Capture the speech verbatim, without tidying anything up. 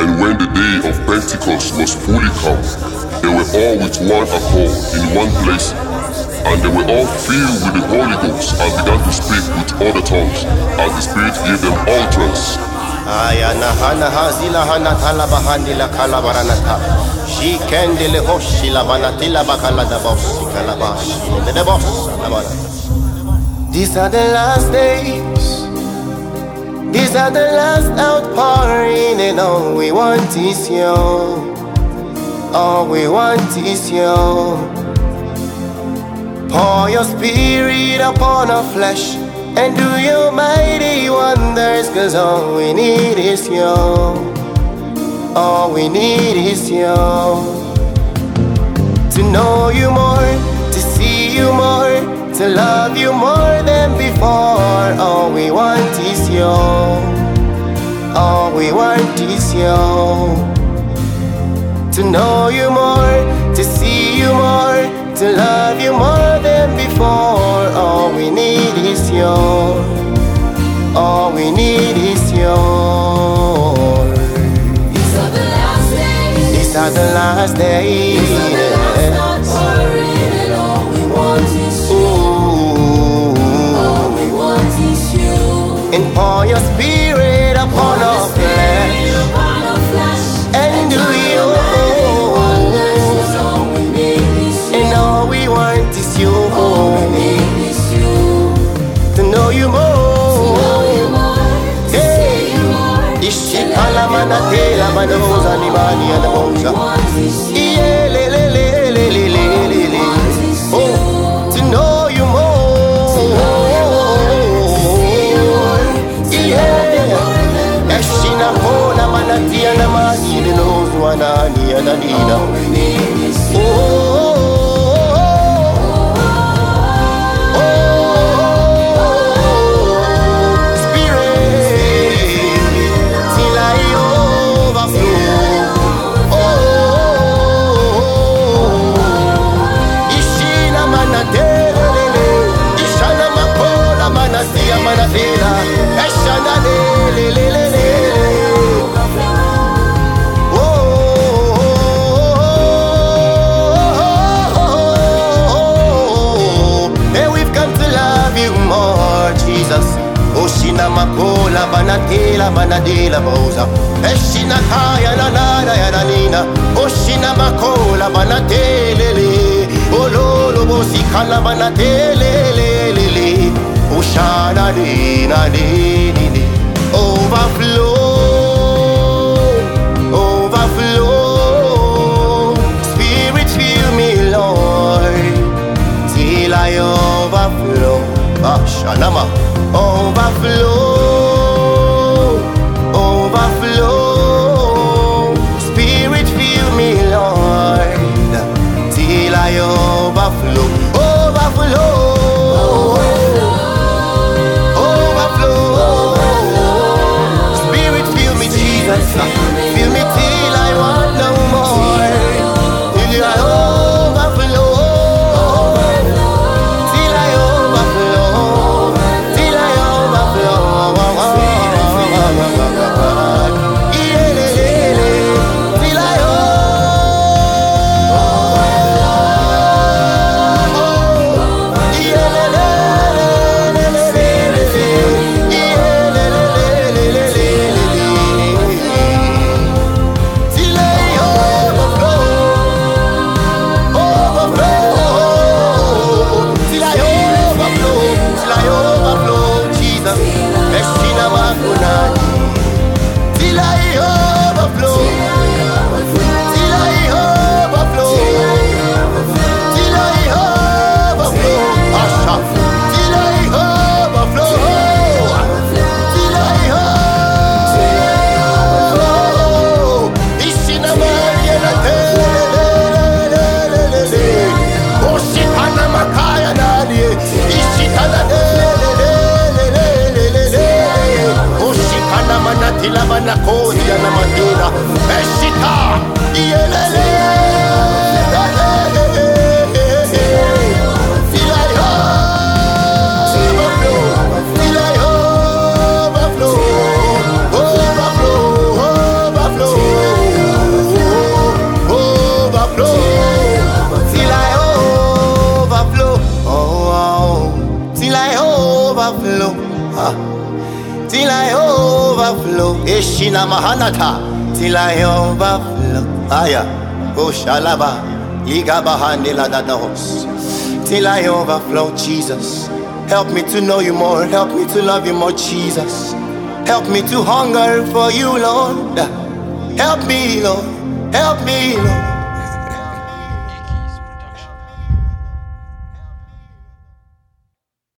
And when the day of Pentecost was fully come, they were all with one accord in one place, and they were all filled with the Holy Ghost and began to speak with other tongues as the Spirit gave them utterance. Ayana hana hazila hana talabahandi la kalabaranata. She kendele hoshi la banatila bakala da boss kalabashi the boss labana. These are the last days. These are the last outpouring, and all we want is you. All we want is you. Pour your spirit upon our flesh and do your mighty wonders, cause all we need is you. All we need is you. To know you more, to see you more, to love you more than before. All we want is you. All we want is you. To know you more, to see you more, to love you more than before. All we need is you. All we need is you. These are the last days. These are the last days. These are the last outpouring, and all we want is you. All we want is you. And pour your spirit upon our flesh and do you. And all we want is you. To know you more. Hey, Ishikala manatela manoza ni mani anamoza. Yeah, le le le le le le le. Oh, to know you more. Yeah, Eshina kona manatia na mani lenozo anani ananina. Oh. Oshina makola banatela banadela boza. Eshina kaya na nana ya nanina. Oshina makola banatelele. Ololo bosi kala banatelele. Oshana de na de de. Overflow, overflow. Spirit fill me, Lord, till I overflow. Ah, shanama. Overflow, overflow. Spirit fill me, Lord, till I overflow. Overflow, overflow. Spirit fill me, Jesus. Fill me till I want no more. Till I overflow. Till I overflow. Till I overflow. Ilabana kodia na madina Eshita Iyelele Overflow, overflow, overflow. overflow. Ah. Till I overflow. Eshina mahanata. Till I overflow. Aya. Oh shalaba. Liga bahandela dadahos. Till I overflow, Jesus. Help me to know you more. Help me to love you more, Jesus. Help me to hunger for you, Lord. Help me, Lord. Help me, Lord.